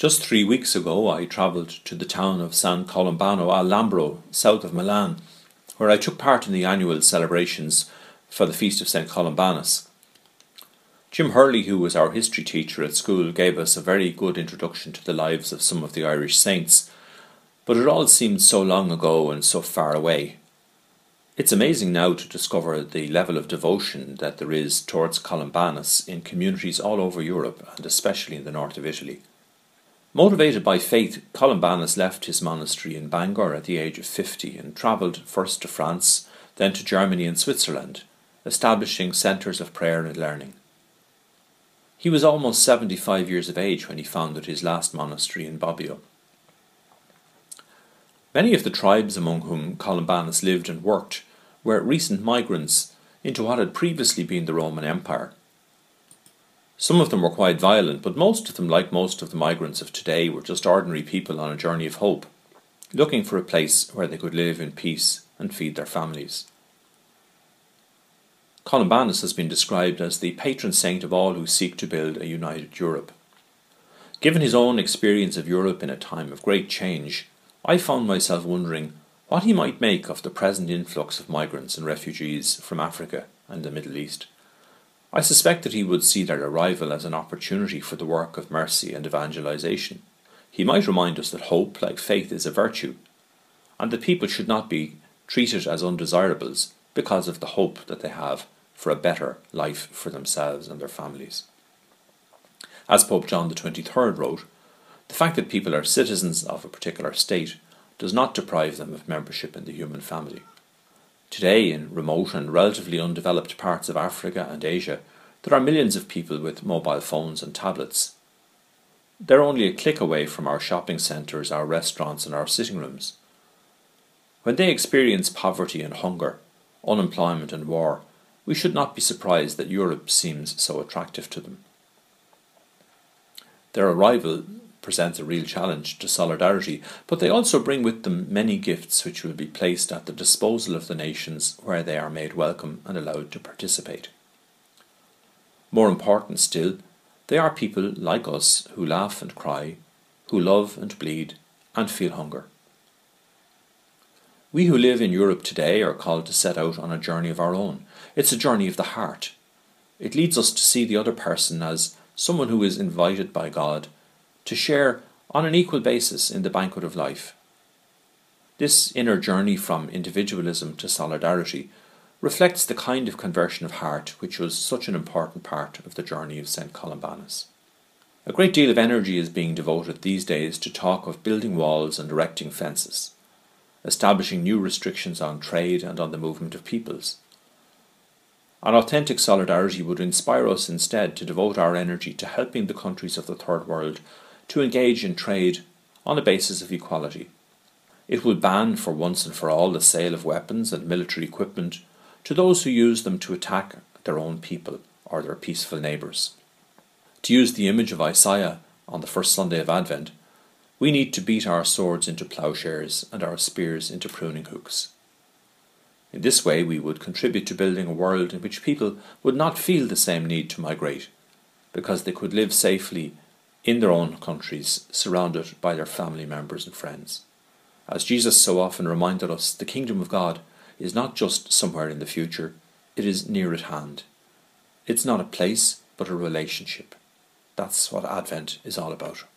Just 3 weeks ago, I travelled to the town of San Colombano al Lambro, south of Milan, where I took part in the annual celebrations for the Feast of St. Columbanus. Jim Hurley, who was our history teacher at school, gave us a very good introduction to the lives of some of the Irish saints, but it all seemed so long ago and so far away. It's amazing now to discover the level of devotion that there is towards Columbanus in communities all over Europe, and especially in the north of Italy. Motivated by faith, Columbanus left his monastery in Bangor at the age of 50 and travelled first to France, then to Germany and Switzerland, establishing centres of prayer and learning. He was almost 75 years of age when he founded his last monastery in Bobbio. Many of the tribes among whom Columbanus lived and worked were recent migrants into what had previously been the Roman Empire. Some of them were quite violent, but most of them, like most of the migrants of today, were just ordinary people on a journey of hope, looking for a place where they could live in peace and feed their families. Columbanus has been described as the patron saint of all who seek to build a united Europe. Given his own experience of Europe in a time of great change, I found myself wondering what he might make of the present influx of migrants and refugees from Africa and the Middle East. I suspect that he would see their arrival as an opportunity for the work of mercy and evangelization. He might remind us that hope, like faith, is a virtue, and that people should not be treated as undesirables because of the hope that they have for a better life for themselves and their families. As Pope John XXIII wrote, the fact that people are citizens of a particular state does not deprive them of membership in the human family. Today, in remote and relatively undeveloped parts of Africa and Asia, there are millions of people with mobile phones and tablets. They're only a click away from our shopping centres, our restaurants and our sitting rooms. When they experience poverty and hunger, unemployment and war, we should not be surprised that Europe seems so attractive to them. Their arrival presents a real challenge to solidarity, but they also bring with them many gifts which will be placed at the disposal of the nations where they are made welcome and allowed to participate. More important still, they are people like us who laugh and cry, who love and bleed and feel hunger. We who live in Europe today are called to set out on a journey of our own. It's a journey of the heart. It leads us to see the other person as someone who is invited by God to share on an equal basis in the banquet of life. This inner journey from individualism to solidarity reflects the kind of conversion of heart which was such an important part of the journey of St. Columbanus. A great deal of energy is being devoted these days to talk of building walls and erecting fences, establishing new restrictions on trade and on the movement of peoples. An authentic solidarity would inspire us instead to devote our energy to helping the countries of the Third World to engage in trade on a basis of equality. It will ban for once and for all the sale of weapons and military equipment to those who use them to attack their own people or their peaceful neighbours. To use the image of Isaiah on the first Sunday of Advent, we need to beat our swords into ploughshares and our spears into pruning hooks. In this way we would contribute to building a world in which people would not feel the same need to migrate, because they could live safely in their own countries, surrounded by their family members and friends. As Jesus so often reminded us, the kingdom of God is not just somewhere in the future, it is near at hand. It's not a place, but a relationship. That's what Advent is all about.